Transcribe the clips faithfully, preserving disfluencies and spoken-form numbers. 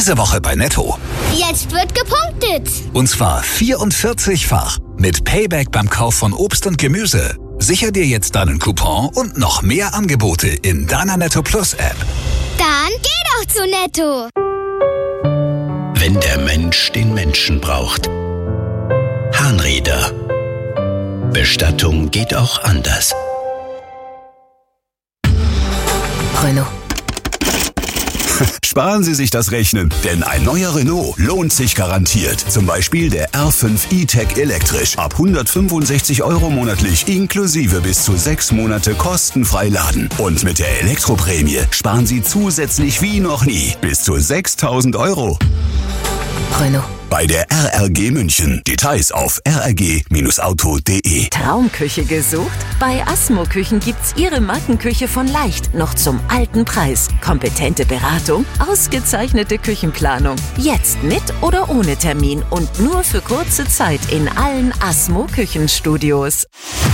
Diese Woche bei Netto. Jetzt wird gepunktet. Und zwar vierundvierzig-fach. Mit Payback beim Kauf von Obst und Gemüse. Sicher dir jetzt deinen Coupon und noch mehr Angebote in deiner Netto Plus App. Dann geh doch zu Netto. Wenn der Mensch den Menschen braucht. Harnräder. Bestattung geht auch anders. Renault. Sparen Sie sich das Rechnen, denn ein neuer Renault lohnt sich garantiert. Zum Beispiel der R fünf E-Tech elektrisch. Ab hundertfünfundsechzig Euro monatlich, inklusive bis zu sechs Monate kostenfrei laden. Und mit der Elektroprämie sparen Sie zusätzlich wie noch nie bis zu sechstausend Euro. Renault. Bei der R R G München. Details auf r r g auto punkt d e. Traumküche gesucht? Bei Asmo Küchen gibt's Ihre Markenküche von leicht noch zum alten Preis. Kompetente Beratung, ausgezeichnete Küchenplanung. Jetzt mit oder ohne Termin und nur für kurze Zeit in allen Asmo Küchenstudios.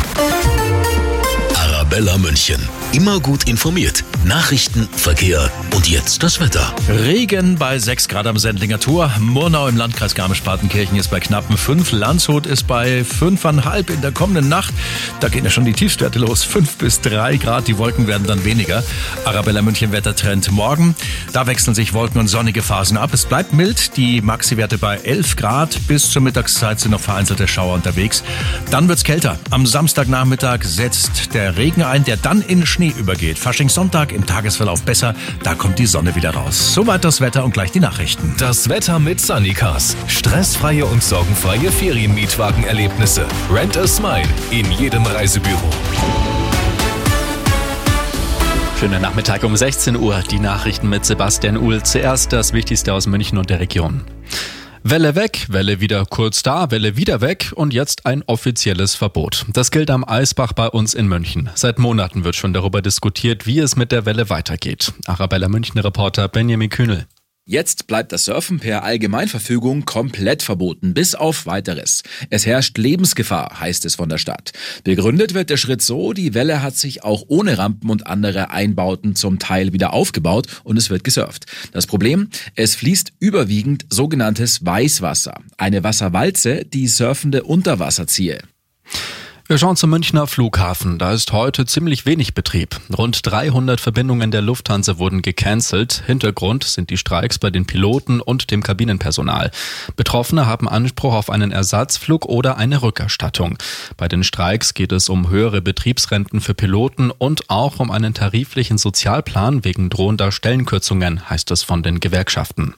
Arabella München. Immer gut informiert. Nachrichten, Verkehr und jetzt das Wetter. Regen bei sechs Grad am Sendlinger Tor. Murnau im Landkreis Garmisch-Partenkirchen ist bei knappen fünf. Landshut ist bei fünf Komma fünf in der kommenden Nacht. Da gehen ja schon die Tiefstwerte los. fünf bis drei Grad. Die Wolken werden dann weniger. Arabella München Wettertrend morgen. Da wechseln sich Wolken und sonnige Phasen ab. Es bleibt mild. Die Maxi-Werte bei elf Grad. Bis zur Mittagszeit sind noch vereinzelte Schauer unterwegs. Dann wird's kälter. Am Samstagnachmittag setzt der Regen ein, der dann in Schnee übergeht. Faschingssonntag im Tagesverlauf besser, da kommt die Sonne wieder raus. Soweit das Wetter und gleich die Nachrichten. Das Wetter mit Sunnycars. Stressfreie und sorgenfreie Ferienmietwagenerlebnisse. Rent a Smile in jedem Reisebüro. Schönen Nachmittag um sechzehn Uhr. Die Nachrichten mit Sebastian Uhl. Zuerst das Wichtigste aus München und der Region. Welle weg, Welle wieder kurz da, Welle wieder weg und jetzt ein offizielles Verbot. Das gilt am Eisbach bei uns in München. Seit Monaten wird schon darüber diskutiert, wie es mit der Welle weitergeht. Arabella München-Reporter Benjamin Kühnel. Jetzt bleibt das Surfen per Allgemeinverfügung komplett verboten, bis auf Weiteres. Es herrscht Lebensgefahr, heißt es von der Stadt. Begründet wird der Schritt so, die Welle hat sich auch ohne Rampen und andere Einbauten zum Teil wieder aufgebaut und es wird gesurft. Das Problem, es fließt überwiegend sogenanntes Weißwasser, eine Wasserwalze, die Surfende unter Wasser ziehe. Wir schauen zum Münchner Flughafen. Da ist heute ziemlich wenig Betrieb. Rund dreihundert Verbindungen der Lufthansa wurden gecancelt. Hintergrund sind die Streiks bei den Piloten und dem Kabinenpersonal. Betroffene haben Anspruch auf einen Ersatzflug oder eine Rückerstattung. Bei den Streiks geht es um höhere Betriebsrenten für Piloten und auch um einen tariflichen Sozialplan wegen drohender Stellenkürzungen, heißt es von den Gewerkschaften.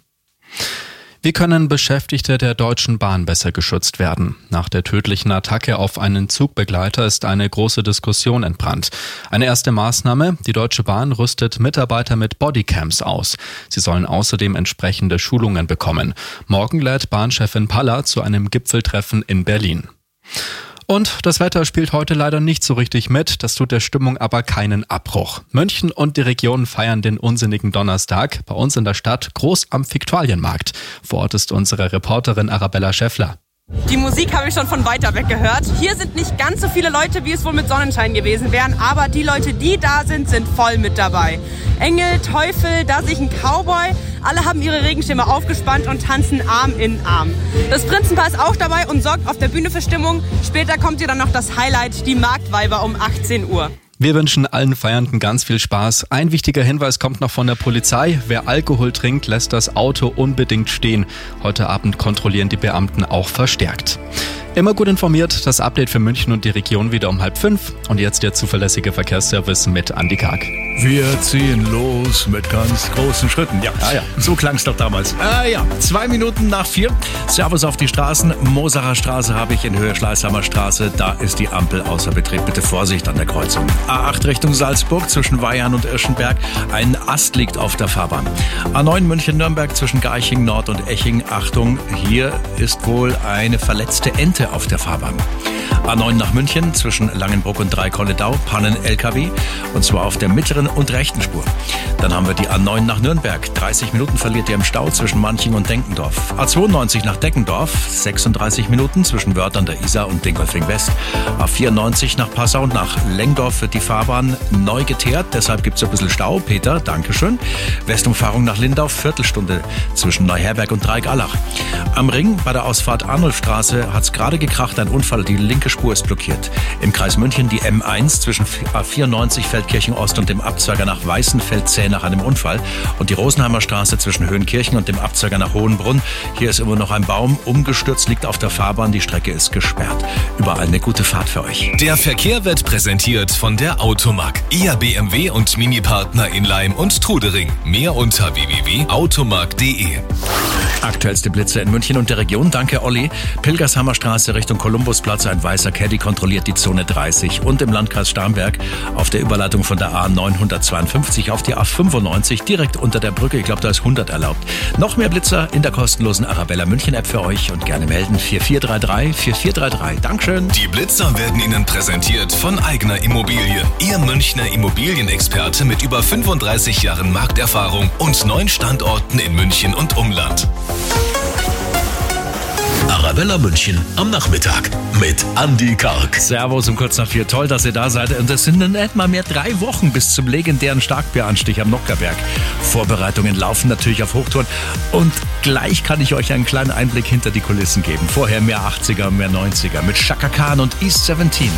Wie können Beschäftigte der Deutschen Bahn besser geschützt werden? Nach der tödlichen Attacke auf einen Zugbegleiter ist eine große Diskussion entbrannt. Eine erste Maßnahme: Die Deutsche Bahn rüstet Mitarbeiter mit Bodycams aus. Sie sollen außerdem entsprechende Schulungen bekommen. Morgen lädt Bahnchefin Paller zu einem Gipfeltreffen in Berlin. Und das Wetter spielt heute leider nicht so richtig mit, das tut der Stimmung aber keinen Abbruch. München und die Region feiern den unsinnigen Donnerstag, bei uns in der Stadt groß am Viktualienmarkt. Vor Ort ist unsere Reporterin Arabella Schäffler. Die Musik habe ich schon von weiter weg gehört. Hier sind nicht ganz so viele Leute, wie es wohl mit Sonnenschein gewesen wären, aber die Leute, die da sind, sind voll mit dabei. Engel, Teufel, da sehe ich einen Cowboy. Alle haben ihre Regenschirme aufgespannt und tanzen Arm in Arm. Das Prinzenpaar ist auch dabei und sorgt auf der Bühne für Stimmung. Später kommt hier dann noch das Highlight, die Marktweiber um achtzehn Uhr. Wir wünschen allen Feiernden ganz viel Spaß. Ein wichtiger Hinweis kommt noch von der Polizei. Wer Alkohol trinkt, lässt das Auto unbedingt stehen. Heute Abend kontrollieren die Beamten auch verstärkt. Immer gut informiert, das Update für München und die Region wieder um halb fünf. Und jetzt der zuverlässige Verkehrsservice mit Andi Karg. Wir ziehen los mit ganz großen Schritten. Ja, ah, ja. So klang's doch damals. Ah ja, zwei Minuten nach vier. Servus auf die Straßen. Mosacher Straße habe ich in Höhe Schleißheimer Straße. Da ist die Ampel außer Betrieb. Bitte Vorsicht an der Kreuzung. A acht Richtung Salzburg zwischen Weihern und Irschenberg. Ein Ast liegt auf der Fahrbahn. A neun München-Nürnberg zwischen Garching Nord und Eching. Achtung, hier ist wohl eine verletzte Ente Tote auf der Fahrbahn. A neun nach München zwischen Langenbruck und Dreikolledau, Pannen-L K W, und zwar auf der mittleren und rechten Spur. Dann haben wir die A neun nach Nürnberg. dreißig Minuten verliert ihr im Stau zwischen Manching und Denkendorf. A zweiundneunzig nach Deckendorf, sechsunddreißig Minuten zwischen Wörth an der Isar und Dingolfing West. A vierundneunzig nach Passau und nach Lengdorf wird die Fahrbahn neu geteert, deshalb gibt es ein bisschen Stau. Peter, Dankeschön. Westumfahrung nach Lindau, Viertelstunde zwischen Neuherberg und Dreieckallach. Am Ring bei der Ausfahrt Arnulfstraße hat es gerade gekracht, ein Unfall, die linke Spur ist blockiert. Im Kreis München die M eins zwischen A vierundneunzig Feldkirchen Ost und dem Abzweiger nach Weißenfeld-Zäh nach einem Unfall. Und die Rosenheimer Straße zwischen Höhenkirchen und dem Abzweiger nach Hohenbrunn. Hier ist immer noch ein Baum umgestürzt, liegt auf der Fahrbahn. Die Strecke ist gesperrt. Überall eine gute Fahrt für euch. Der Verkehr wird präsentiert von der Automark. Ihr B M W und Mini-Partner in Laim und Trudering. Mehr unter w w w punkt automark punkt d e. Aktuellste Blitze in München und der Region. Danke, Olli. Pilgershammer Straße Richtung Kolumbusplatz. Ein weißer Caddy kontrolliert die Zone dreißig. Und im Landkreis Starnberg auf der Überleitung von der A neunhundertzweiundfünfzig auf die A fünfundneunzig direkt unter der Brücke. Ich glaube, da ist hundert erlaubt. Noch mehr Blitzer in der kostenlosen Arabella München App für euch und gerne melden vier vier drei drei vier vier drei drei. Dankeschön. Die Blitzer werden Ihnen präsentiert von Eigner Immobilie. Ihr Münchner Immobilienexperte mit über fünfunddreißig Jahren Markterfahrung und neun Standorten in München und Umland. Arabella München am Nachmittag mit Andi Karg. Servus um kurz nach vier. Toll, dass ihr da seid. Und es sind in etwa mehr drei Wochen bis zum legendären Starkbieranstich am Nockherberg. Vorbereitungen laufen natürlich auf Hochtouren. Und gleich kann ich euch einen kleinen Einblick hinter die Kulissen geben. Vorher mehr achtziger, mehr neunziger mit Chaka Khan und East siebzehn.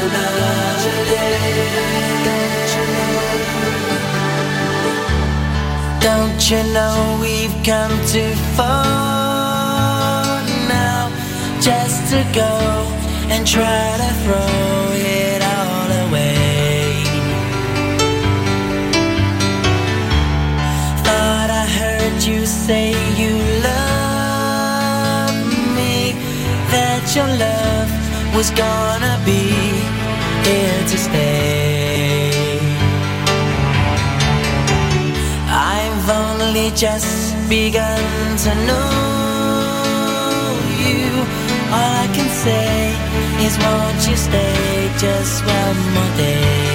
another day. Don't you know we've come too far now just to go and try to throw it all away? Thought I heard you say you love me, that your love was gonna be here to stay. I've only just begun to know you. All I can say is won't you stay just one more day?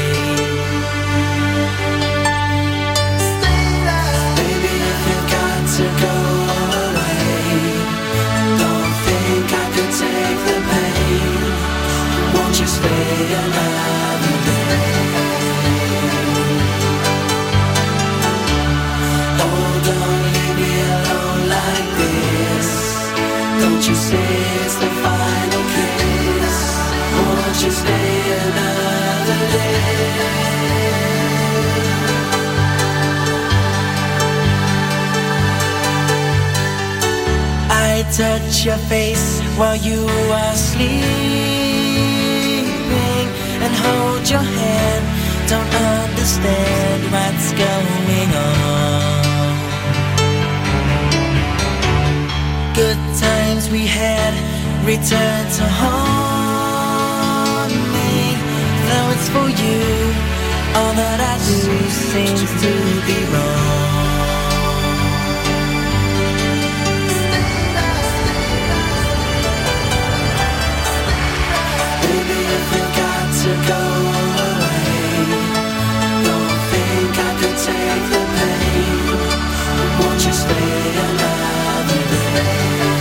Baby, if you've got to go away, don't think I could take the pain. Won't you stay another day? Oh, don't leave me alone like this. Don't you say it's the final kiss. Won't you stay another day? I touch your face while you are sleeping and hold your hand. Don't understand what's going on. Good times we had return to haunt me. Though it's for you, all that I do seems to be wrong. Baby, if you've got to go away, don't think I could take the pain. Won't you stay another day?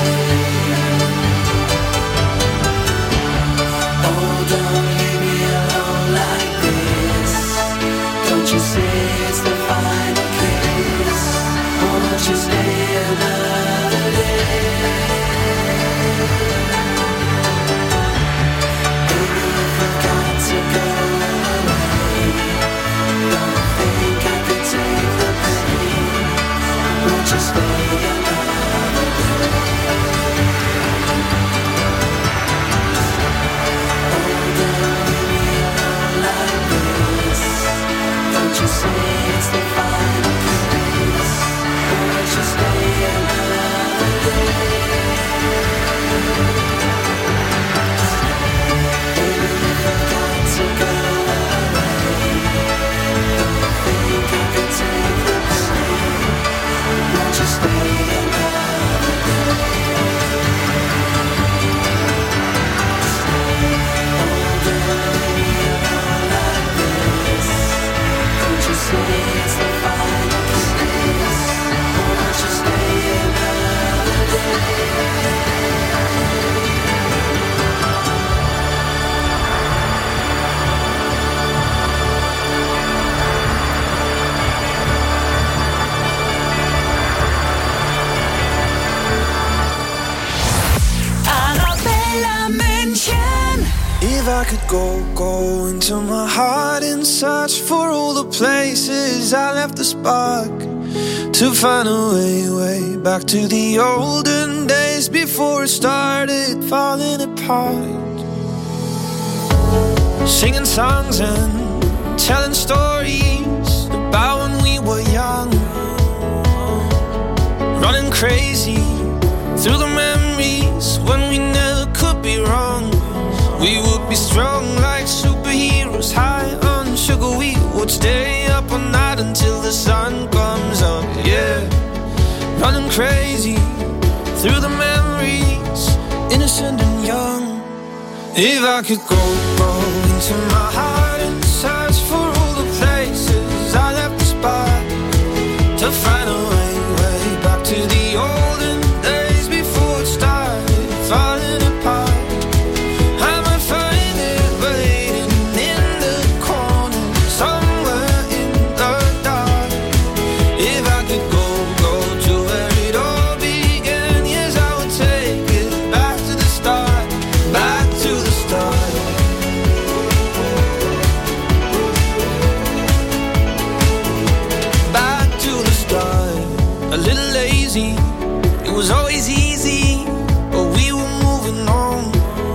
Oh, don't leave me alone like this. Don't you say it's the final kiss. Won't you stay another day? Baby, if you've got to go away, don't think I could take the pain. Won't you stay another day? Oh, don't leave me alone like this. Don't you say it's the final kiss. Won't you stay another day? Baby, if you've got to go away, don't think I could take the pain. Won't you stay another day? Oh, don't leave me alone like this. Don't you say it's the final kiss. Won't you stay another day? Annabella München. If I could go, go into my heart and search for all the places I left the spark, to find a way, way back to the olden days before it started falling apart. Singing songs and telling stories about when we were young, running crazy through the memories when we never could be wrong. We would be strong like superheroes, high on sugar. We would stay up all night until the sun comes up, yeah. Running crazy through the memories, innocent and young. If I could go, go into my heart and search for all the places I left the spot, to find a way, way back to the olden days before it started falling apart. crazy. It was always easy, but we were moving on.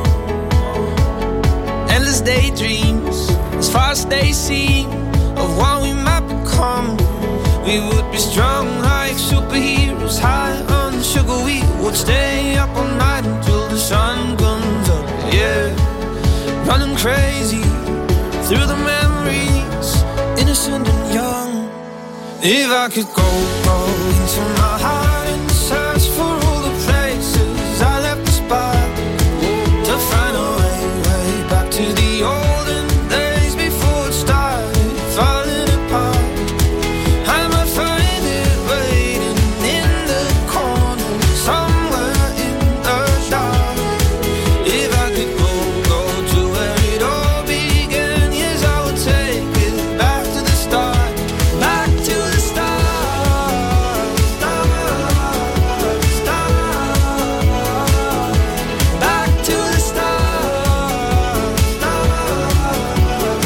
Endless daydreams, as far as they seem, of what we might become. We would be strong like superheroes, high on sugar. We would stay up all night until the sun comes up. Yeah, running crazy through the memories, innocent and young. If I could go, go into my heart and search for all the places I left the spot, to find a way, way back to the olden days before it started falling apart. I might find it waiting in the corner, somewhere in the dark. If I could go, go to where it all began, yes, I would take it back to the start, back to the start, start, start, back to the start, start,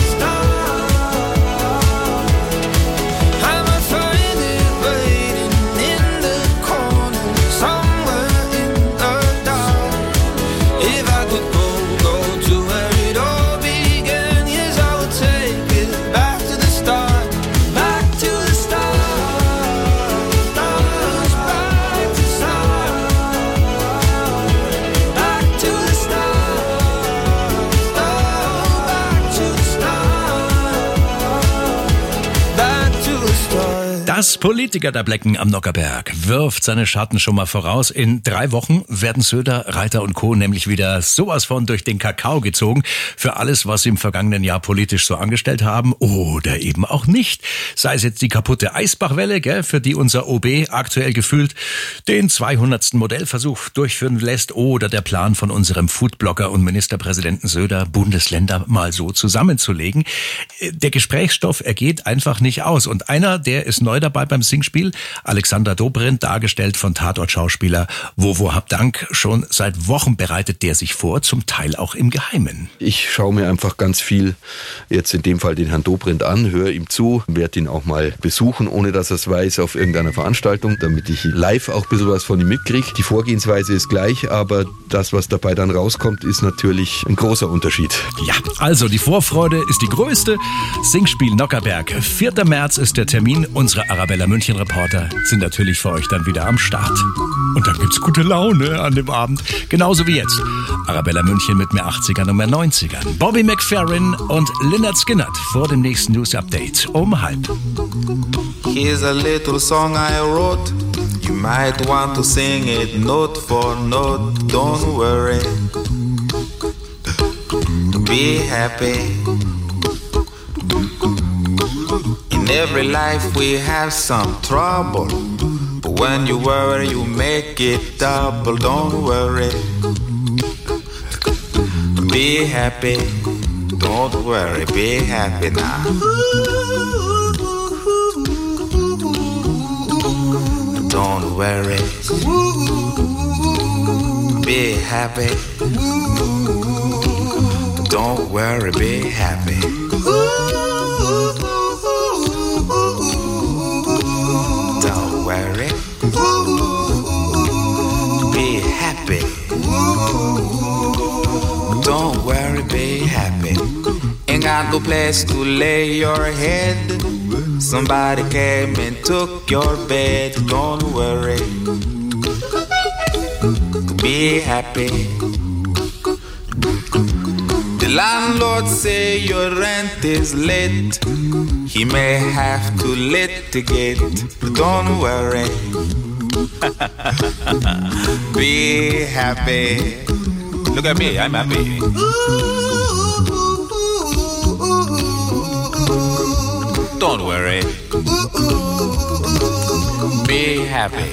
start. I might find it waiting in the corner, somewhere in the dark. If I could go, go to where it all began, yes, I would take it back to the start, back to the start, start, back to start, back to the start, back to the start, back to the start. Das Politiker-Dablecken am Nockherberg wirft seine Schatten schon mal voraus. In drei Wochen werden Söder, Reiter und Co. nämlich wieder sowas von durch den Kakao gezogen für alles, was sie im vergangenen Jahr politisch so angestellt haben oder eben auch nicht. Sei es jetzt die kaputte Eisbachwelle, gell, für die unser O B aktuell gefühlt den zweihundertsten Modellversuch durchführen lässt, oder der Plan von unserem Foodblogger und Ministerpräsidenten Söder, Bundesländer mal so zusammenzulegen. Der Gesprächsstoff ergeht einfach nicht aus. Und einer, der ist neu dabei beim Singspiel, Alexander Dobrindt, dargestellt von Tatort-Schauspieler Wowo Habdank. Schon seit Wochen bereitet der sich vor, zum Teil auch im Geheimen. Ich schaue mir einfach ganz viel, jetzt in dem Fall den Herrn Dobrindt an, höre ihm zu, werde ihn auch mal besuchen, ohne dass er es weiß, auf irgendeiner Veranstaltung, damit ich live auch ein bisschen was von ihm mitkriege. Die Vorgehensweise ist gleich, aber das, was dabei dann rauskommt, ist natürlich ein großer Unterschied. Ja, also die Vorfreude ist die größte. Singspiel Nockherberg. vierter März ist der Termin. Unsere Arabella München Reporter sind natürlich für euch dann wieder am Start. Und dann gibt's gute Laune an dem Abend. Genauso wie jetzt. Arabella München mit mehr achtzigern und mehr neunzigern. Bobby McFerrin und Lynyrd Skynyrd vor dem nächsten News Update um halb. Here's a little song I wrote. You might want to sing it note for note. Don't worry. Be happy. In every life we have some trouble, but when you worry you make it double. Don't worry. Be happy. Don't worry. Be happy now. Don't worry. Be happy. Don't worry, be happy. Don't worry. Be happy. Don't worry, be happy. Ain't got no place to lay your head. Somebody came and took your bed. Don't worry. Be happy. The landlord say your rent is late. He may have to litigate, but don't worry. Be happy. Look at me, I'm happy. Don't worry. Be happy.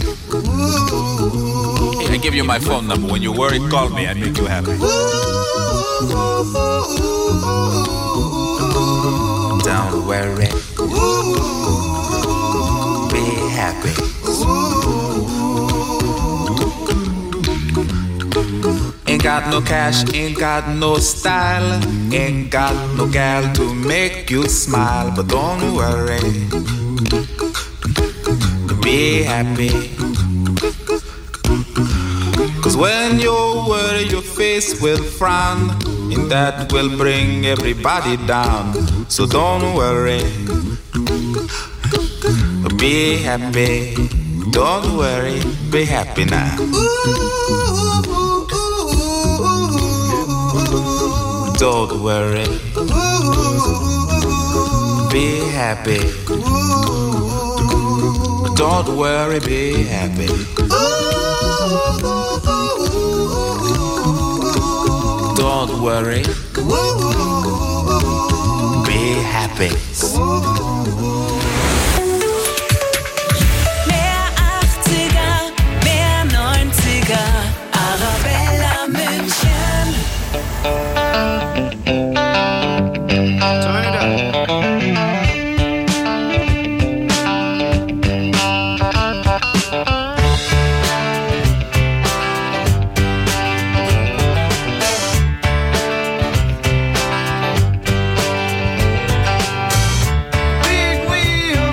I give you my phone number. When you worry, call me. I make you happy. Don't worry. Be happy. Ain't got no cash, ain't got no style, ain't got no gal to make you smile, but don't worry. Be happy. when you worry, your face will frown, and that will bring everybody down. So don't worry, be happy. Don't worry, be happy now. Don't worry, be happy. Don't worry, be happy. Don't worry, be happy. Mehr achtziger, mehr neunziger, Arabella München. Turn it up. Big wheel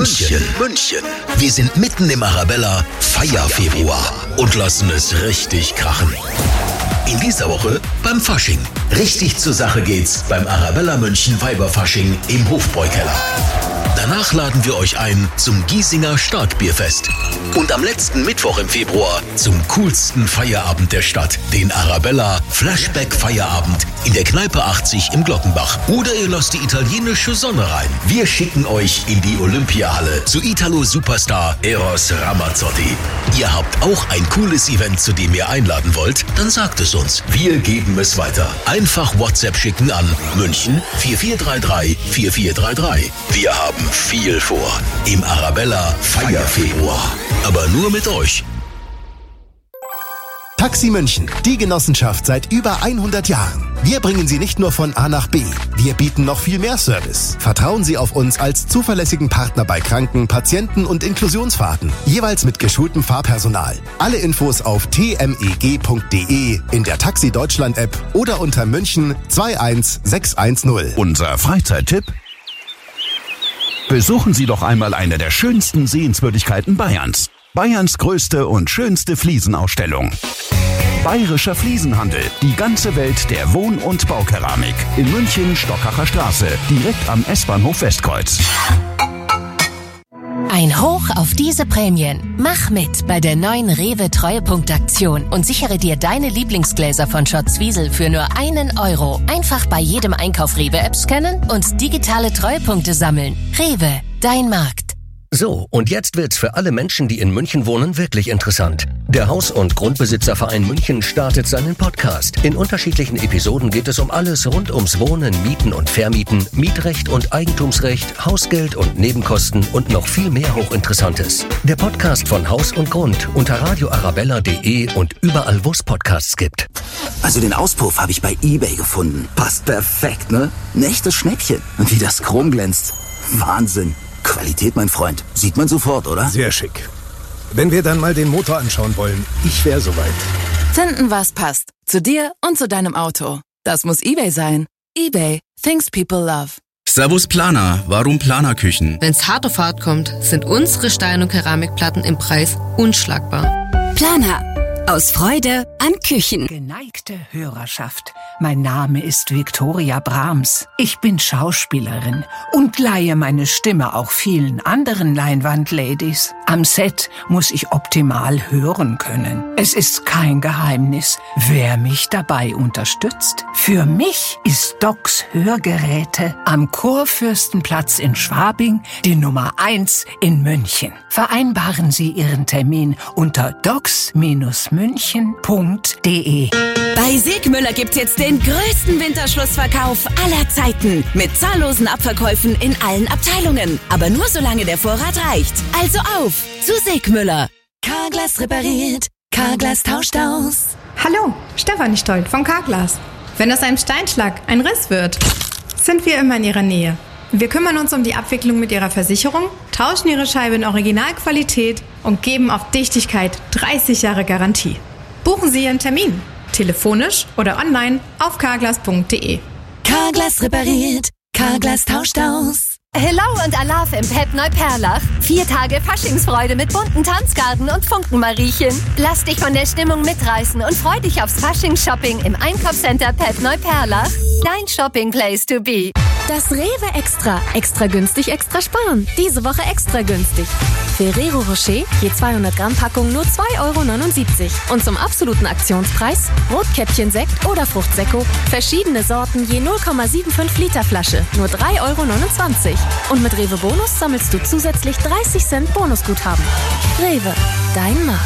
München, München. Wir sind mitten im Arabella Feierfebruar und lassen es richtig krachen. In dieser Woche beim Fasching. Richtig zur Sache geht's beim Arabella München Weiberfasching im Hofbräukeller. Danach laden wir euch ein zum Giesinger Starkbierfest. Und am letzten Mittwoch im Februar zum coolsten Feierabend der Stadt, den Arabella Flashback Feierabend in der Kneipe achtzig im Glockenbach. Oder ihr lasst die italienische Sonne rein. Wir schicken euch in die Olympiahalle zu Italo-Superstar Eros Ramazzotti. Ihr habt auch ein cooles Event, zu dem ihr einladen wollt? Dann sagt es uns. Wir geben es weiter. Einfach WhatsApp schicken an München vier vier drei drei vier vier drei drei. Wir haben viel vor im Arabella Feierfebruar. Aber nur mit euch. Taxi München, die Genossenschaft seit über hundert Jahren. Wir bringen Sie nicht nur von A nach B, wir bieten noch viel mehr Service. Vertrauen Sie auf uns als zuverlässigen Partner bei Kranken, Patienten und Inklusionsfahrten. Jeweils mit geschultem Fahrpersonal. Alle Infos auf t m e g punkt d e, in der Taxi Deutschland App oder unter München zwei eins sechs eins null. Unser Freizeittipp? Besuchen Sie doch einmal eine der schönsten Sehenswürdigkeiten Bayerns. Bayerns größte und schönste Fliesenausstellung. Bayerischer Fliesenhandel. Die ganze Welt der Wohn- und Baukeramik. In München, Stockacher Straße. Direkt am S-Bahnhof Westkreuz. Ein Hoch auf diese Prämien. Mach mit bei der neuen Rewe Treuepunkt-Aktion und sichere dir deine Lieblingsgläser von Schott Zwiesel für nur einen Euro. Einfach bei jedem Einkauf Rewe-App scannen und digitale Treuepunkte sammeln. Rewe, dein Markt. So, und jetzt wird's für alle Menschen, die in München wohnen, wirklich interessant. Der Haus- und Grundbesitzerverein München startet seinen Podcast. In unterschiedlichen Episoden geht es um alles rund ums Wohnen, Mieten und Vermieten, Mietrecht und Eigentumsrecht, Hausgeld und Nebenkosten und noch viel mehr Hochinteressantes. Der Podcast von Haus und Grund unter radio arabella punkt de und überall, wo es Podcasts gibt. Also den Auspuff habe ich bei eBay gefunden. Passt perfekt, ne? Ein echtes Schnäppchen. Und wie das Chrom glänzt. Wahnsinn. Qualität, mein Freund. Sieht man sofort, oder? Sehr schick. Wenn wir dann mal den Motor anschauen wollen, ich wäre soweit. Finden, was passt. Zu dir und zu deinem Auto. Das muss eBay sein. eBay. Things people love. Servus Planer. Warum Planerküchen? Wenn's hart auf hart kommt, sind unsere Stein- und Keramikplatten im Preis unschlagbar. Planer. Aus Freude an Küchen. Geneigte Hörerschaft, mein Name ist Viktoria Brahms. Ich bin Schauspielerin und leihe meine Stimme auch vielen anderen Leinwandladies. Am Set muss ich optimal hören können. Es ist kein Geheimnis, wer mich dabei unterstützt. Für mich ist Docs Hörgeräte am Kurfürstenplatz in Schwabing die Nummer eins in München. Vereinbaren Sie Ihren Termin unter docs münchen punkt de. Bei Segmüller gibt's jetzt den größten Winterschlussverkauf aller Zeiten. Mit zahllosen Abverkäufen in allen Abteilungen. Aber nur solange der Vorrat reicht. Also auf zu Segmüller. Carglass repariert, Carglass tauscht aus. Hallo, Stefanie Stolt von Carglass. Wenn aus einem Steinschlag ein Riss wird, sind wir immer in Ihrer Nähe. Wir kümmern uns um die Abwicklung mit Ihrer Versicherung, tauschen Ihre Scheibe in Originalqualität und geben auf Dichtigkeit dreißig Jahre Garantie. Buchen Sie Ihren Termin, telefonisch oder online auf carglass punkt de. Carglass repariert, Carglass tauscht aus. Hello und Alaf im Pep Neuperlach. Vier Tage Faschingsfreude mit bunten Tanzgarten und Funkenmariechen. Lass dich von der Stimmung mitreißen und freu dich aufs Faschingsshopping im Einkaufscenter Pep Neuperlach. Dein Shopping Place to be. Das Rewe Extra. Extra günstig, extra sparen. Diese Woche extra günstig. Ferrero Rocher, je zweihundert Gramm Packung nur zwei Euro neunundsiebzig. Und zum absoluten Aktionspreis Rotkäppchen-Sekt oder Fruchtsekko. Verschiedene Sorten je null Komma fünfundsiebzig Liter Flasche. Nur drei Euro neunundzwanzig. Und mit Rewe Bonus sammelst du zusätzlich dreißig Cent Bonusguthaben. Rewe, dein Markt.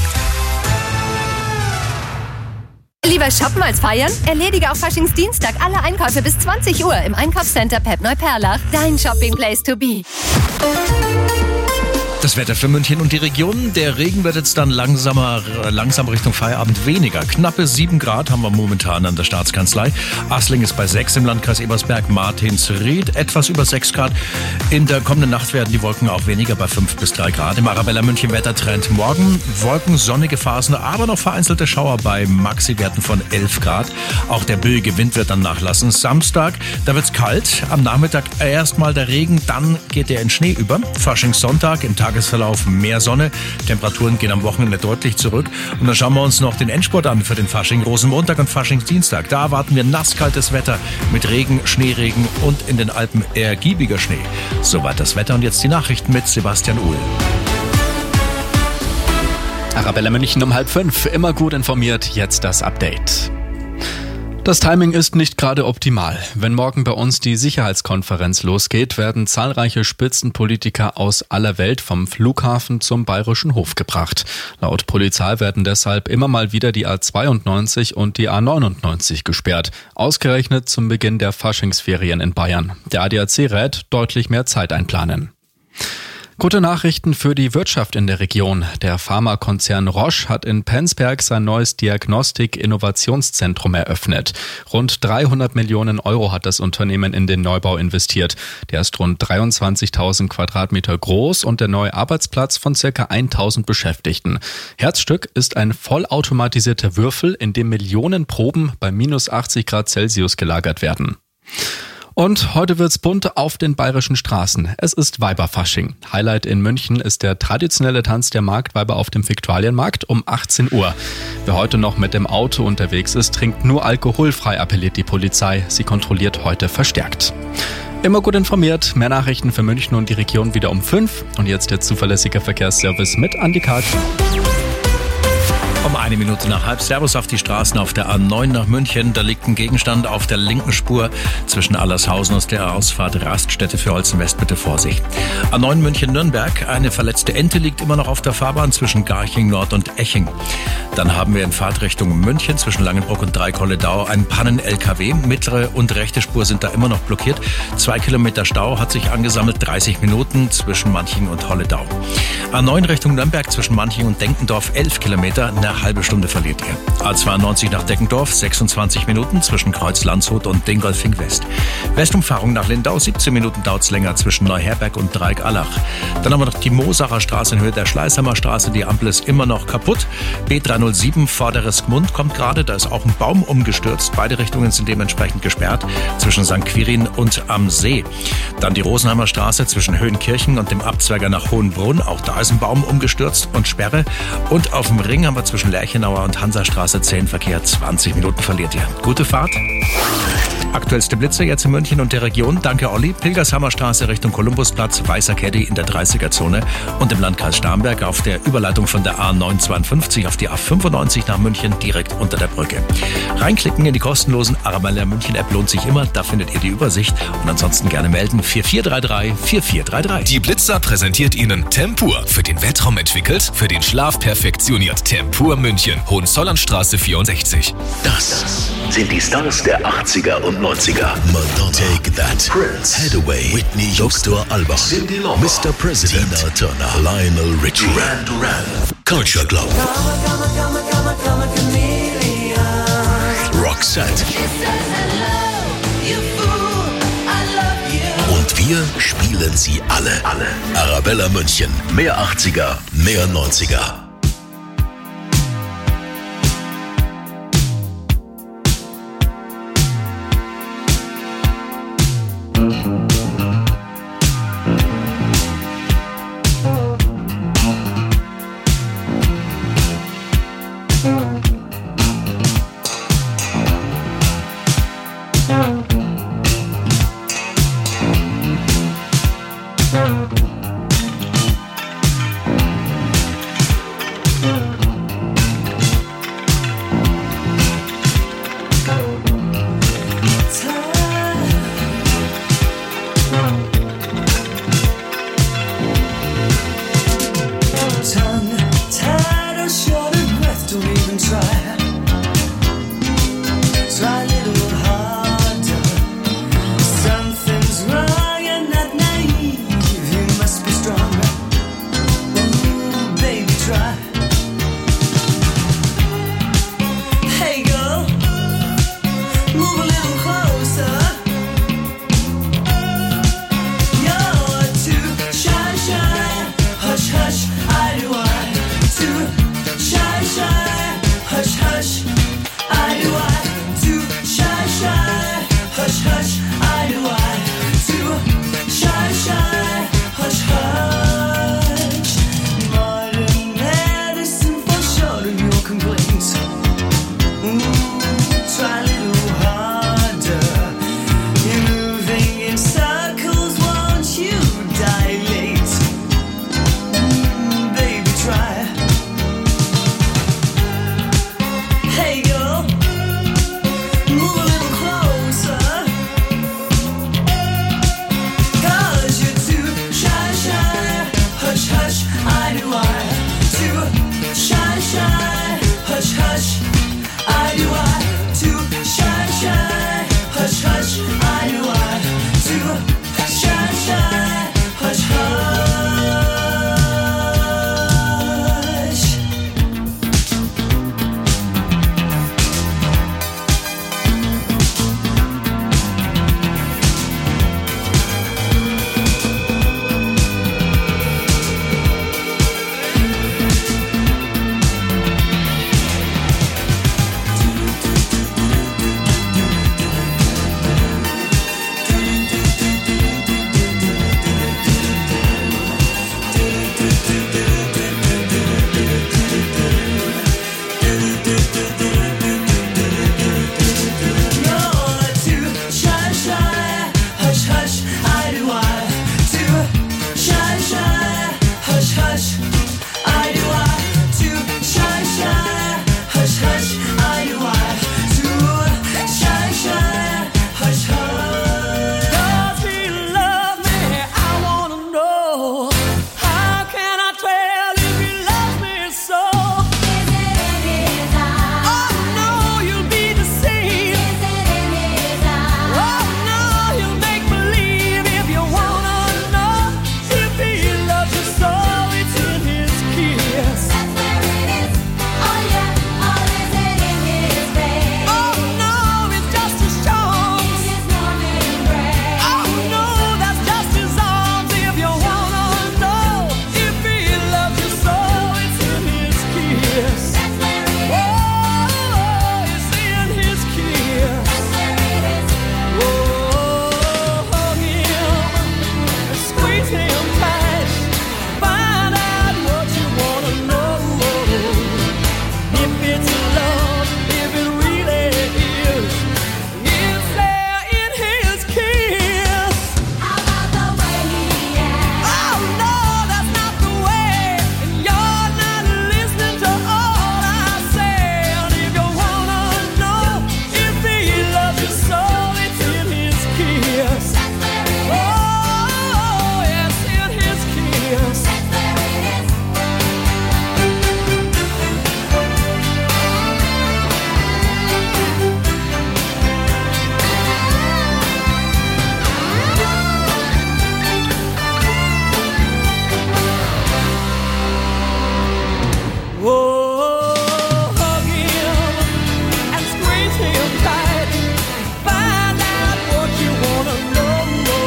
Lieber shoppen als feiern? Erledige auf Faschingsdienstag alle Einkäufe bis zwanzig Uhr im Einkaufscenter Pep Neuperlach. Dein Shopping Place to be. Das Wetter für München und die Region. Der Regen wird jetzt dann langsamer, langsam Richtung Feierabend weniger. Knappe sieben Grad haben wir momentan an der Staatskanzlei. Asling ist bei sechs im Landkreis Ebersberg, Martinsried etwas über sechs Grad. In der kommenden Nacht werden die Wolken auch weniger bei fünf bis drei Grad. Im Arabella München Wettertrend morgen Wolken, sonnige Phasen, aber noch vereinzelte Schauer bei Maxi-Werten von elf Grad. Auch der böige Wind wird dann nachlassen. Samstag, da wird's kalt. Am Nachmittag erstmal der Regen, dann geht er in Schnee über. Faschingssonntag im Tagesverlauf mehr Sonne. Temperaturen gehen am Wochenende deutlich zurück. Und dann schauen wir uns noch den Endspurt an für den Fasching. Rosenmontag und Faschingsdienstag. Da erwarten wir nasskaltes Wetter mit Regen, Schneeregen und in den Alpen ergiebiger Schnee. Soweit das Wetter und jetzt die Nachrichten mit Sebastian Uhl. Arabella München um halb fünf. Immer gut informiert. Jetzt das Update. Das Timing ist nicht gerade optimal. Wenn morgen bei uns die Sicherheitskonferenz losgeht, werden zahlreiche Spitzenpolitiker aus aller Welt vom Flughafen zum Bayerischen Hof gebracht. Laut Polizei werden deshalb immer mal wieder die A zweiundneunzig und die A neunundneunzig gesperrt. Ausgerechnet zum Beginn der Faschingsferien in Bayern. Der A D A C rät, deutlich mehr Zeit einplanen. Gute Nachrichten für die Wirtschaft in der Region. Der Pharmakonzern Roche hat in Penzberg sein neues Diagnostik-Innovationszentrum eröffnet. Rund dreihundert Millionen Euro hat das Unternehmen in den Neubau investiert. Der ist rund dreiundzwanzigtausend Quadratmeter groß und der neue Arbeitsplatz von circa tausend Beschäftigten. Herzstück ist ein vollautomatisierter Würfel, in dem Millionen Proben bei minus achtzig Grad Celsius gelagert werden. Und heute wird's bunt auf den bayerischen Straßen. Es ist Weiberfasching. Highlight in München ist der traditionelle Tanz der Marktweiber auf dem Viktualienmarkt um achtzehn Uhr. Wer heute noch mit dem Auto unterwegs ist, trinkt nur alkoholfrei, appelliert die Polizei. Sie kontrolliert heute verstärkt. Immer gut informiert. Mehr Nachrichten für München und die Region wieder um fünf. Und jetzt der zuverlässige Verkehrsservice mit Andi Karg. Um eine Minute nach halb. Servus auf die Straßen auf der A neun nach München. Da liegt ein Gegenstand auf der linken Spur zwischen Allershausen und der Ausfahrt Raststätte für Holzen West. Bitte Vorsicht. A neun München-Nürnberg. Eine verletzte Ente liegt immer noch auf der Fahrbahn zwischen Garching Nord und Eching. Dann haben wir in Fahrtrichtung München zwischen Langenbruck und Dreikolledau einen Pannen-L K W. Mittlere und rechte Spur sind da immer noch blockiert. Zwei Kilometer Stau hat sich angesammelt. dreißig Minuten zwischen Manching und Holledau. A neun Richtung Nürnberg zwischen Manching und Denkendorf. elf Kilometer. Eine halbe Stunde verliert ihr. A zweiundneunzig nach Deckendorf, sechsundzwanzig Minuten zwischen Kreuz Landshut und Dingolfing West. Westumfahrung nach Lindau, siebzehn Minuten dauert's länger zwischen Neuherberg und Dreieck-Allach. Dann haben wir noch die Mosacher Straße in Höhe der Schleißheimer Straße. Die Ampel ist immer noch kaputt. B dreihundertsieben Vorderes Gmund kommt gerade. Da ist auch ein Baum umgestürzt. Beide Richtungen sind dementsprechend gesperrt zwischen Sankt Quirin und am See. Dann die Rosenheimer Straße zwischen Höhenkirchen und dem Abzweiger nach Hohenbrunn. Auch da ist ein Baum umgestürzt und Sperre. Und auf dem Ring haben wir zwischen Lerchenauer und Hansastraße zehn Verkehr. zwanzig Minuten verliert ihr. Gute Fahrt. Aktuellste Blitze jetzt in München und der Region. Danke, Olli. Pilgershammer Straße Richtung Kolumbusplatz, Weißer Caddy in der dreißiger-Zone und im Landkreis Starnberg auf der Überleitung von der A neunhundertzweiundfünfzig auf die A fünfundneunzig nach München direkt unter der Brücke. Reinklicken in die kostenlosen Arabella München App lohnt sich immer. Da findet ihr die Übersicht und ansonsten gerne melden. vier vier drei drei vier vier drei drei. Die Blitzer präsentiert Ihnen Tempur. Für den Weltraum entwickelt, für den Schlaf perfektioniert. Tempur München, Hohenzollernstraße vierundsechzig. Das sind die Stars der achtziger und neunziger. Madonna, Take That, Prince, Hathaway, Whitney, Doktor Alban, Cyndi Lauper, Mister President, Tina Turner, Lionel Richie, Duran Duran, Culture Club, Roxette. Und wir spielen sie alle. alle. Arabella München, mehr achtziger, mehr neunziger. Try a little harder. You're moving in circles, won't you dilate? Mm, baby, try. Hey girl, move a little closer. 'Cause you're too shy, shy. Hush, hush, I do I. Too shy, shy. Hush, hush, I do I. Too shy, shy. Hush, hush, I do I. Too shy, shy. Hush, hush. You're too shy, shy. Hush, hush, I do I. Too shy, shy. Hush, hush, I do I. Too shy, shy. Hush, hush, I do I. Too shy, shy. Hush, hush. Does he love me? I wanna know. How can I tell if he loves me so? Oh no, you'll be deceived. Oh no, you'll make believe if you wanna know if he loves you so. It's in his kiss. Oh no, it's just his charms. Oh no, that's just his arms. If you wanna know if he loves you so, it's in his kiss. Oh, it's in his kiss. Oh, hug him, squeeze him tight. Find out what you wanna know. If it's love, if it really is, it's there in his kiss. Oh no, that's not the way. And you're not listening to all I say. And if you wanna know if he loves you so, it's in his kiss. Oh, it's in his kiss. Oh, hug him and squeeze him tight. Find out what you wanna know.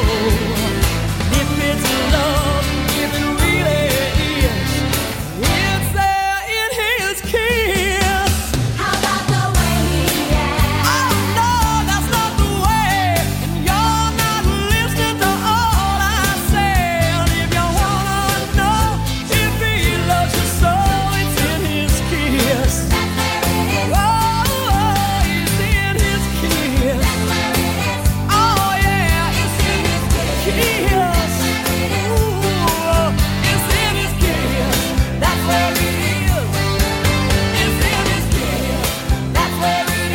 If it's love, if it really is, it's there in his kiss. How about the way he acts? Oh no, that's not the way. And you're not listening to all I say. And if you wanna know if he loves you so, it's in his kiss. Oh, it's in his kiss. Oh yeah, it's in his kiss. Ooh, it's in his kiss. That's where it is. It's in his kiss. That's where it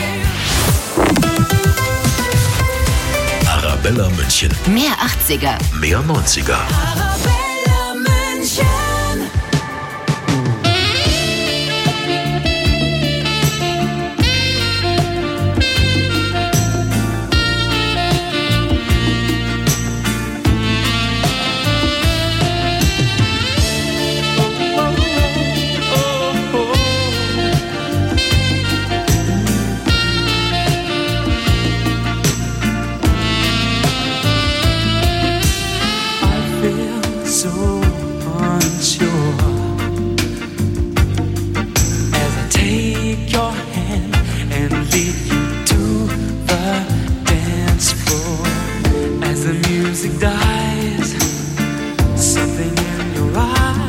is. Arabella München. Mehr achtziger. Mehr neunziger. Arabella München.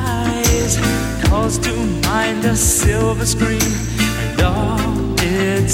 calls to mind a silver screen, and all its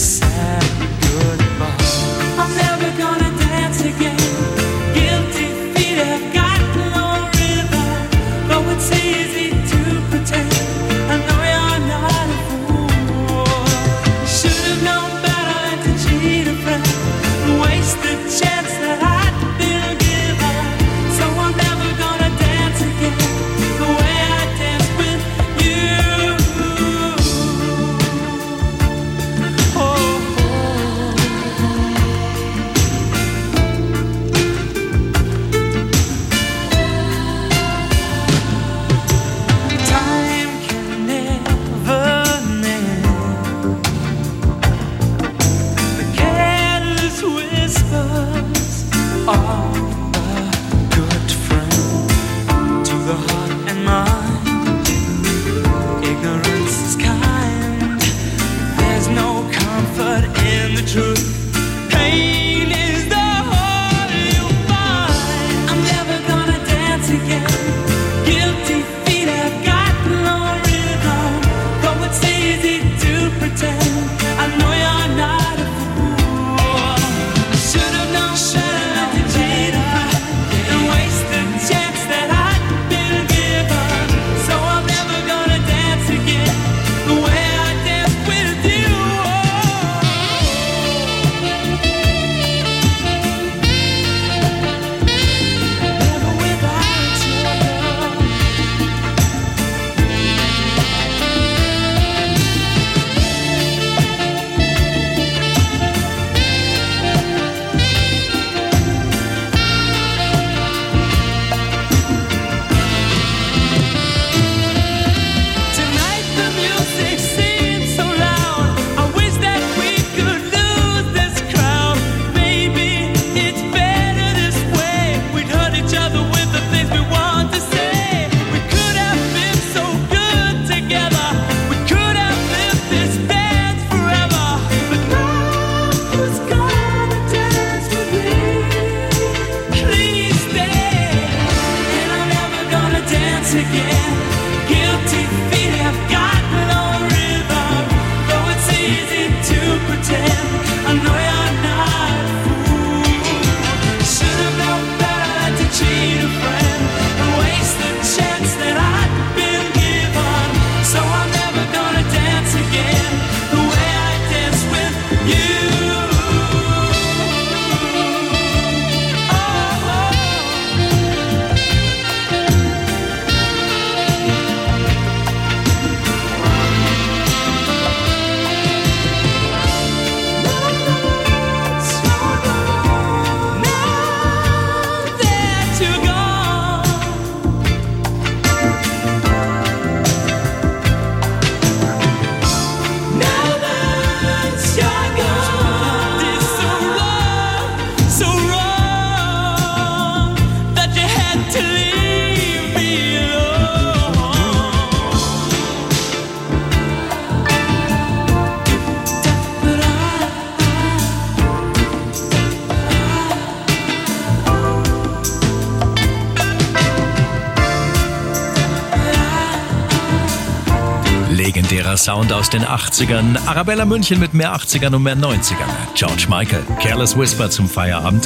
Legendärer Sound aus den achtzigern. Arabella München mit mehr achtzigern und mehr neunzigern. George Michael, Careless Whisper zum Feierabend.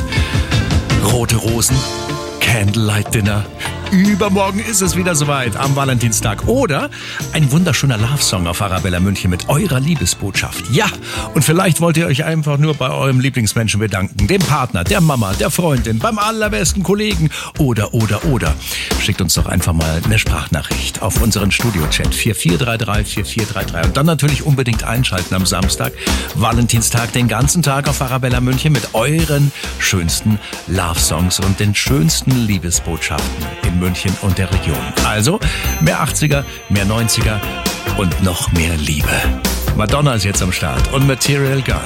Rote Rosen, Candlelight Dinner. Übermorgen ist es wieder soweit, am Valentinstag. Oder ein wunderschöner Love-Song auf Arabella München mit eurer Liebesbotschaft. Ja, und vielleicht wollt ihr euch einfach nur bei eurem Lieblingsmenschen bedanken. Dem Partner, der Mama, der Freundin, beim allerbesten Kollegen. Oder, oder, oder. Schickt uns doch einfach mal eine Sprachnachricht auf unseren Studio-Chat vier vier drei drei vier vier drei drei. Und dann natürlich unbedingt einschalten am Samstag, Valentinstag, den ganzen Tag auf Arabella München mit euren schönsten Love-Songs und den schönsten Liebesbotschaften in München und der Region. Also mehr achtziger, mehr neunziger und noch mehr Liebe. Madonna ist jetzt am Start und Material Girl.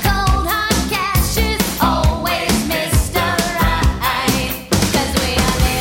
Always Mister Right, 'cause we are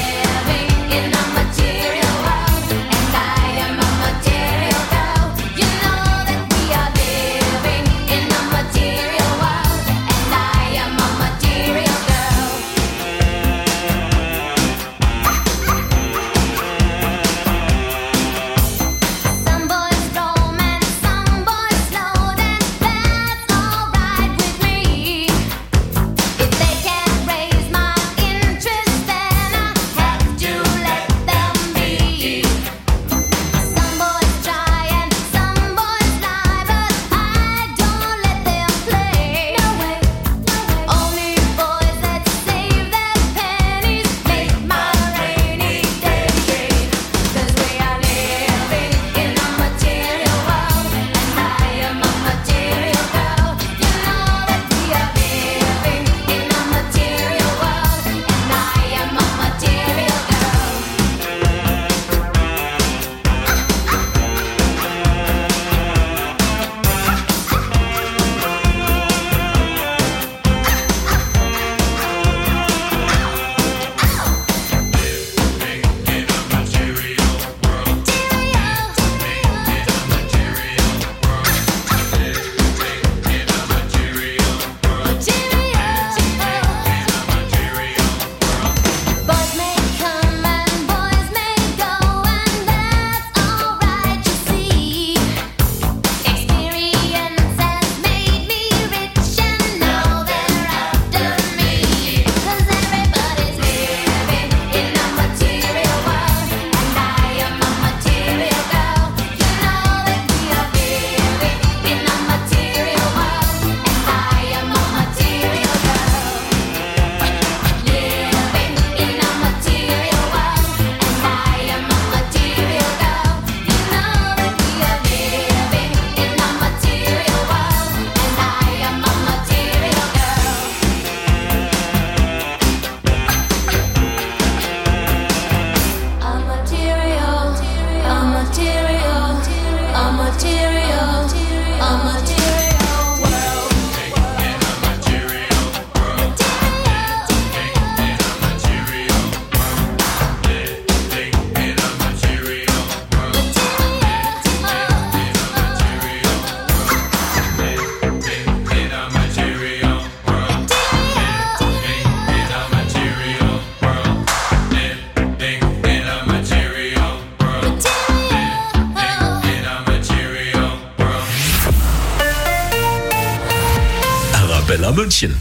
München.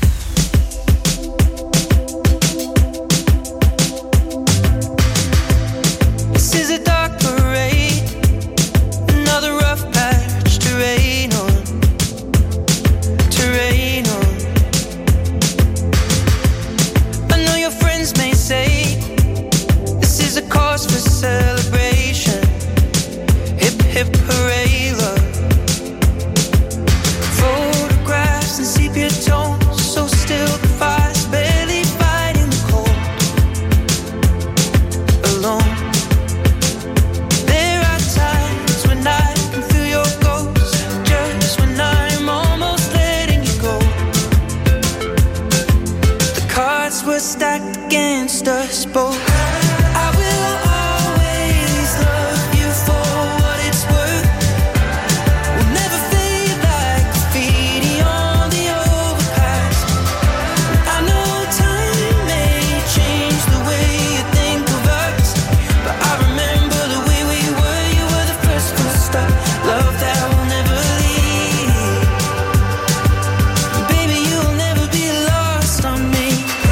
This is a dark parade, another rough patch to rain on, to rain on. I know your friends may say this is a cause for celebration. Hip hip hooray, love. Photographs and sepia tones, so still the fire's barely fighting the cold. Alone. There are times when I can feel your ghost, just when I'm almost letting you go. The cards were stacked against us both. I will always love you for what it's worth. We'll never fade like graffiti on the overpass. I know time may change the way you think of us, but I remember the way we were. You were the first full stop, love that will never leave. Baby, you'll never be lost on me.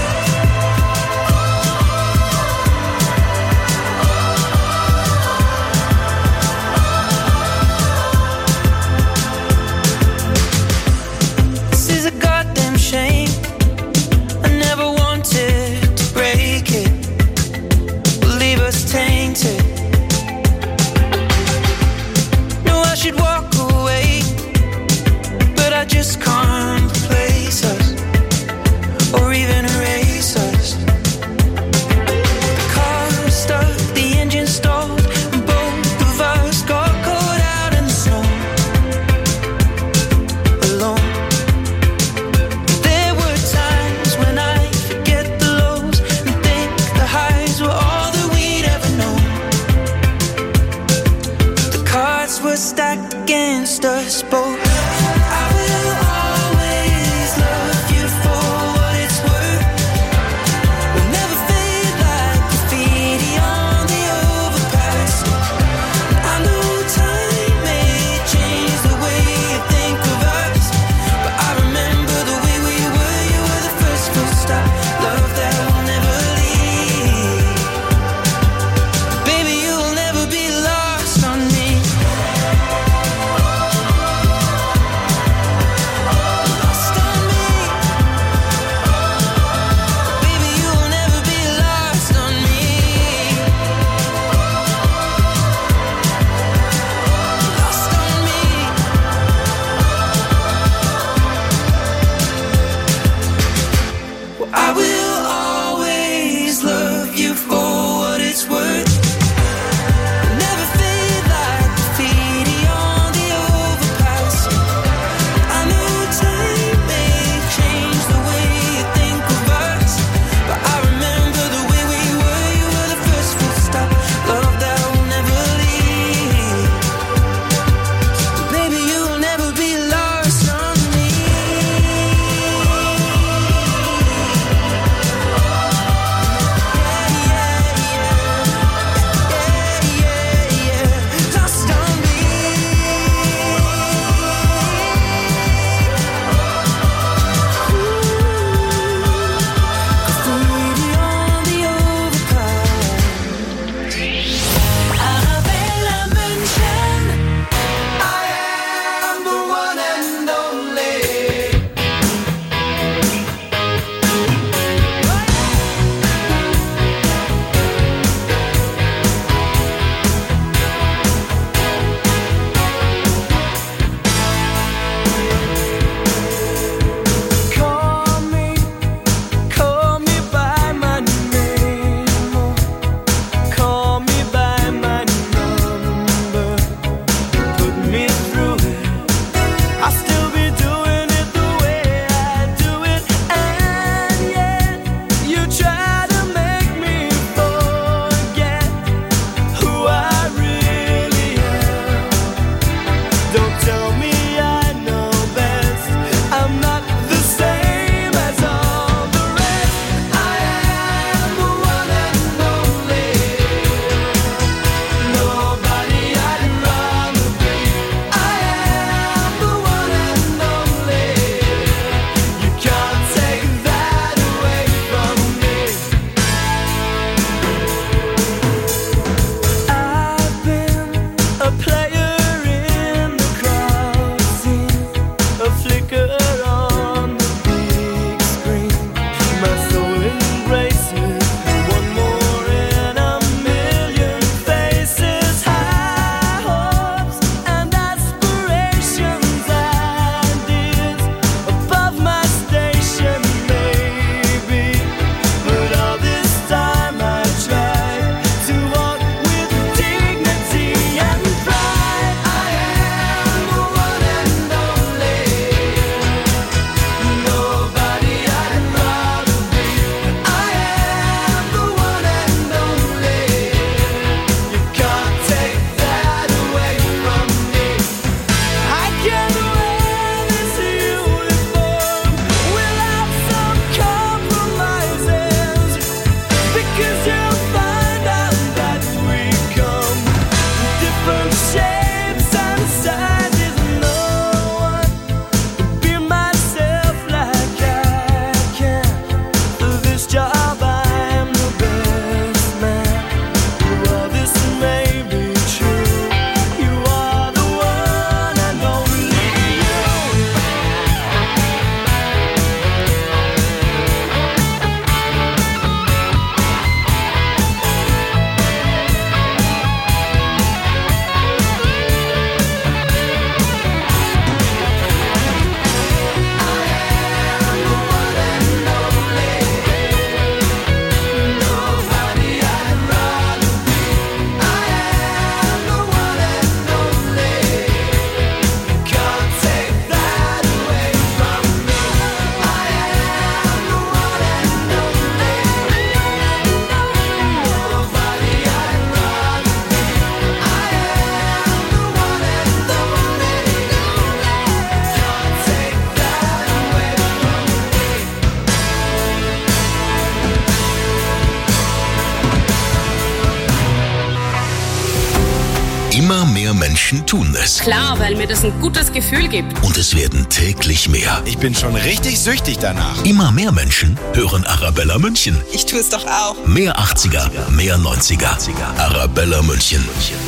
This is a goddamn shame. I never wanted to break it, will leave us tainted. No, I should walk away, but I just can't replace us or even erase us. The car was stuck, the engine stalled, and both of us got caught out in the snow. Alone. There were times when I forget the lows and think the highs were all that we'd ever known. The cards were stacked against us both. I will always love you for what it's worth. We'll never fade like graffiti on the overpass. I know time may change the way you think of us, but I remember the way we were. You were the first full stop, love that will never leave. Baby, you'll never be lost on me. mehr Menschen tun es. Klar, weil mir das ein gutes Gefühl gibt. Und es werden täglich mehr. Ich bin schon richtig süchtig danach. Immer mehr Menschen hören Arabella München. Ich tue es doch auch. Mehr achtziger, mehr neunziger. Arabella München.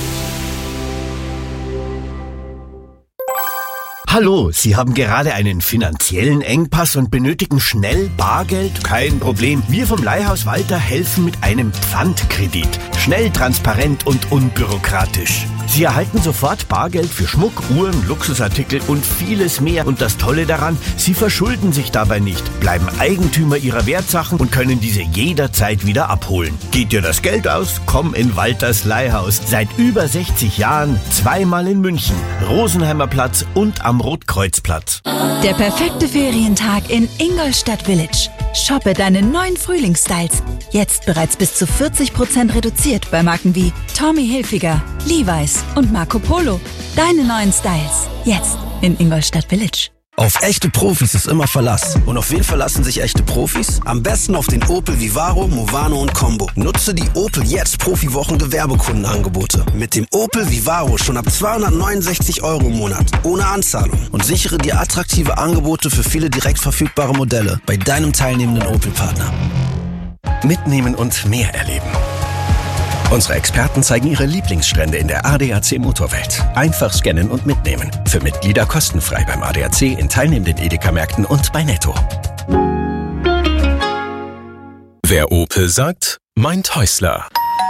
Hallo, Sie haben gerade einen finanziellen Engpass und benötigen schnell Bargeld? Kein Problem. Wir vom Leihhaus Walter helfen mit einem Pfandkredit. Schnell, transparent und unbürokratisch. Sie erhalten sofort Bargeld für Schmuck, Uhren, Luxusartikel und vieles mehr. Und das Tolle daran, Sie verschulden sich dabei nicht, bleiben Eigentümer Ihrer Wertsachen und können diese jederzeit wieder abholen. Geht dir das Geld aus? Komm in Walters Leihhaus. Seit über sechzig Jahren, zweimal in München, Rosenheimer Platz und am Rotkreuzplatz. Der perfekte Ferientag in Ingolstadt Village. Shoppe deine neuen Frühlingsstyles. Jetzt bereits bis zu vierzig Prozent reduziert bei Marken wie Tommy Hilfiger, Levi's und Marco Polo. Deine neuen Styles. Jetzt in Ingolstadt Village. Auf echte Profis ist immer Verlass. Und auf wen verlassen sich echte Profis? Am besten auf den Opel Vivaro, Movano und Combo. Nutze die Opel Jetzt Profi-Wochen Gewerbekundenangebote. Mit dem Opel Vivaro schon ab zweihundertneunundsechzig Euro im Monat. Ohne Anzahlung. Und sichere dir attraktive Angebote für viele direkt verfügbare Modelle bei deinem teilnehmenden Opel-Partner. Mitnehmen und mehr erleben. Unsere Experten zeigen ihre Lieblingsstrände in der A D A C Motorwelt. Einfach scannen und mitnehmen. Für Mitglieder kostenfrei beim A D A C in teilnehmenden Edeka-Märkten und bei Netto. Wer Opel sagt, meint Häusler.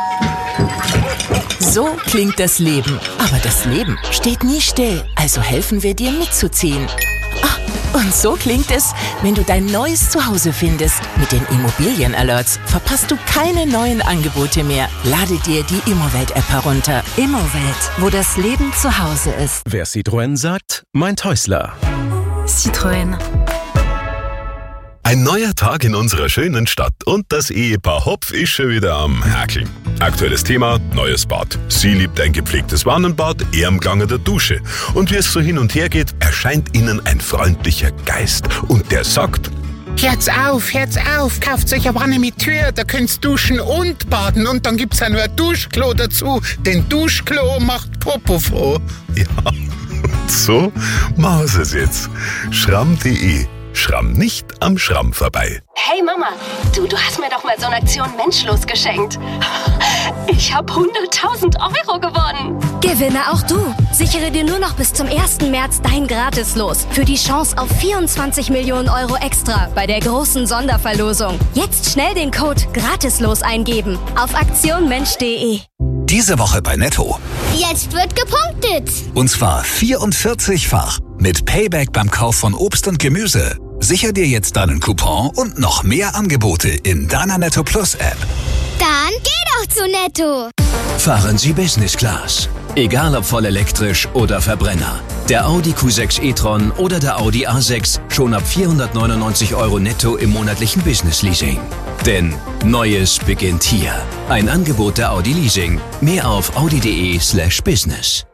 So klingt das Leben. Aber das Leben steht nie still. Also helfen wir dir mitzuziehen. Ah, und so klingt es, wenn du dein neues Zuhause findest. Mit den Immobilien-Alerts verpasst du keine neuen Angebote mehr. Lade dir die Immowelt-App herunter. Immowelt, wo das Leben zu Hause ist. Wer Citroën sagt, meint Häusler. Citroën. Ein neuer Tag in unserer schönen Stadt und das Ehepaar Hopf ist schon wieder am Härkeln. Aktuelles Thema, neues Bad. Sie liebt ein gepflegtes Wannenbad, er am Gange der Dusche. Und wie es so hin und her geht, erscheint ihnen ein freundlicher Geist. Und der sagt: Hört's auf, hört's auf, kauft euch eine Wanne mit Tür, da könnt's duschen und baden und dann gibt's ja nur ein Duschklo dazu, denn Duschklo macht Popo froh. Ja, und so machen sie es jetzt. Schramm punkt de. Schramm nicht am Schramm vorbei. Hey Mama, du, du hast mir doch mal so eine Aktion Menschlos geschenkt. Ich habe hunderttausend Euro gewonnen. Gewinne auch du. Sichere dir nur noch bis zum ersten März dein Gratislos für die Chance auf vierundzwanzig Millionen Euro extra bei der großen Sonderverlosung. Jetzt schnell den Code Gratislos eingeben auf aktion mensch punkt de. Diese Woche bei Netto. Jetzt wird gepunktet. Und zwar vierundvierzig-fach. Mit Payback beim Kauf von Obst und Gemüse. Sicher dir jetzt deinen Coupon und noch mehr Angebote in deiner Netto Plus App. Dann geh doch zu Netto. Fahren Sie Business Class. Egal ob voll elektrisch oder Verbrenner. Der Audi Q sechs e-tron oder der Audi A sechs schon ab vierhundertneunundneunzig Euro netto im monatlichen Business Leasing. Denn Neues beginnt hier. Ein Angebot der Audi Leasing. Mehr auf audi punkt de slash business.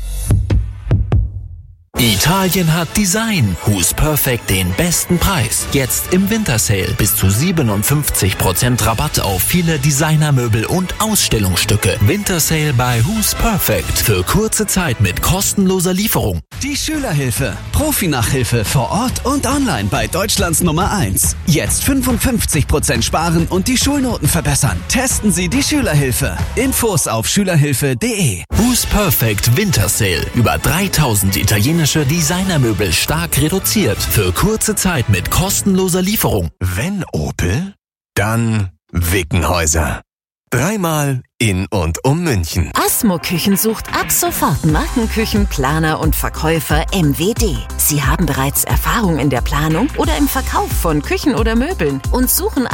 Italien hat Design. Who's Perfect den besten Preis. Jetzt im Wintersale bis zu siebenundfünfzig Prozent Rabatt auf viele Designermöbel und Ausstellungsstücke. Wintersale bei Who's Perfect. Für kurze Zeit mit kostenloser Lieferung. Die Schülerhilfe. Profi-Nachhilfe vor Ort und online bei Deutschlands Nummer eins. Jetzt fünfundfünfzig Prozent sparen und die Schulnoten verbessern. Testen Sie die Schülerhilfe. Infos auf schülerhilfe punkt de. Who's Perfect Wintersale. Über dreitausend italienische Designermöbel stark reduziert. Für kurze Zeit mit kostenloser Lieferung. Wenn Opel, dann Wickenhäuser. Dreimal in und um München. Asmo Küchen sucht ab sofort Markenküchen, Planer und Verkäufer M W D. Sie haben bereits Erfahrung in der Planung oder im Verkauf von Küchen oder Möbeln und suchen